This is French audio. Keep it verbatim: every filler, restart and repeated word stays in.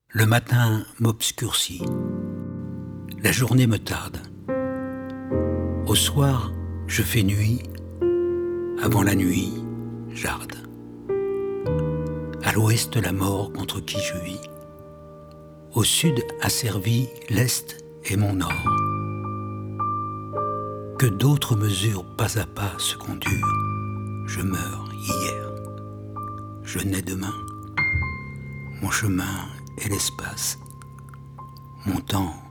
Le matin m'obscurcit, la journée me tarde. Au soir, je fais nuit, avant la nuit, j'arde. À l'ouest, la mort contre qui je vis. Au sud, asservi, l'est est mon nord. Que d'autres mesurent pas à pas ce qu'on dure. Je meurs hier, je nais demain. Mon chemin est l'espace, mon temps